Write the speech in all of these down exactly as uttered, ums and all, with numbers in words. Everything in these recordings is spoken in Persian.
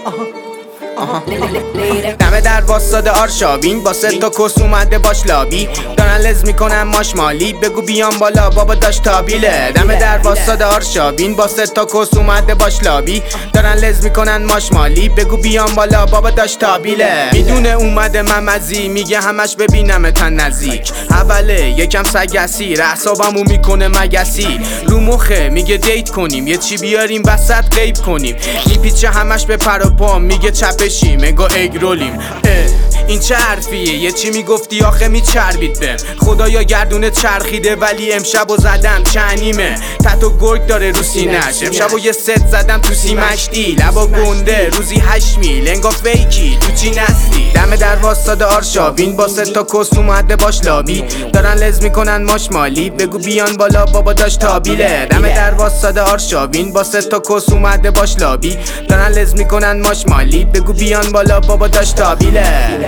دمه در واسطه آرشاوین با سه تا کس اومده باش لابی دارن لز میکنن ماشمالی بگو بیان بالا بابا داشت تابیله دمه در واسطه آرشاوین با سه تا کس اومده باش لابی دارن لز میکنن ماشمالی بگو بیان بالا بابا داشت تابیله میدونه اومده ممزی میگه همش ببینم تن نزدیک اوله یکم سگسی رحسابمو میکنه مگسی رو مخه میگه دیت کنیم یه چی بیاریم وسط غیب کنیم میپیچه همش به پر و پا میگه چپشیم انگار اگرولیم این چه حرفیه یه چی میگفتی آخه میچربید بهم خدایا گردونه چرخیده ولی امشب و زدم چنیمه تتو گرگ داره رو سینش امشب و یه ست زدم تو سیمش دی لبا گنده روزی هشت میل انگار فیکی تو چی نستی دمه در واسطه آرشاوین با سه تا کس اومده باش لابی دارن لز میکنن ماشمالی بگو بیان بالا بابا داشت تابیله دمه در واسطه آرشاوین با سه تا کس اومده باش لابی دارن لز میکنن ماشمالی بگو بیان بالا بابا داشت تابیله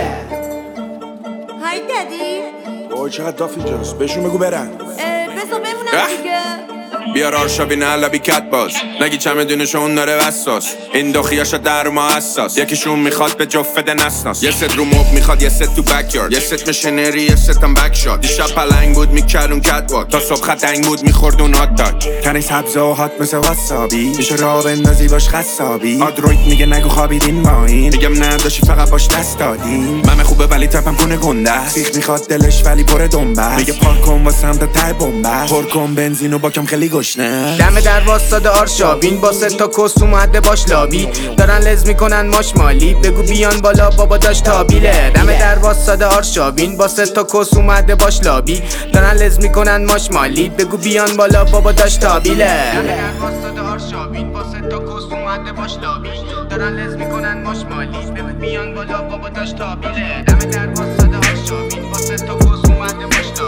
های دادی اوه چقدر داف اینجاست بهشون بگو برن بذار بمونم دیگه بیار آرشاوین علبی کت باز نگی چمدونشون داره وساس این دخیاشا در ما حساس یکیشون میخواد به جفت نسناس یه ست رو موب میخواد یه ست تو بکیارد یه ست مشنری یه ست هم بک شاد دیشب پلنگ بود میکردون کت واک تا صبح خدنگ بود میخوردون هات داک تنی سبزه و هات مثل واسابی میشه را بندازی باش خصابی آدروید میگه نگو خوابیدین ما این میگم نداشی فقط باش دست دادیم ممه خوبه ولی تپم کنه گنده سیخ میخواد دلش ولی پر دنبه میگه پارک کن واسم تا ته بمبه پر کن بنزینو با کم خیلی گشنه دمه در واسطه آرشاوین با سه تا کس اومده باش لابی دارن لز میکنن ماشمالی بگو بیان بالا بابا داشت تابیله دمه در واسطه آرشاوین با سه تا کس اومده باش لابی دارن لز میکنن ماشمالی بگو بیان بالا بابا داشت تابیله دمه در واسطه آرشاوین با سه تا کس اومده باش لابی دارن لز میکنن ماشمالی بگو بیان بالا بابا داشت تابیله دمه در واسطه آرشاوین با سه تا کس اومده باش لابی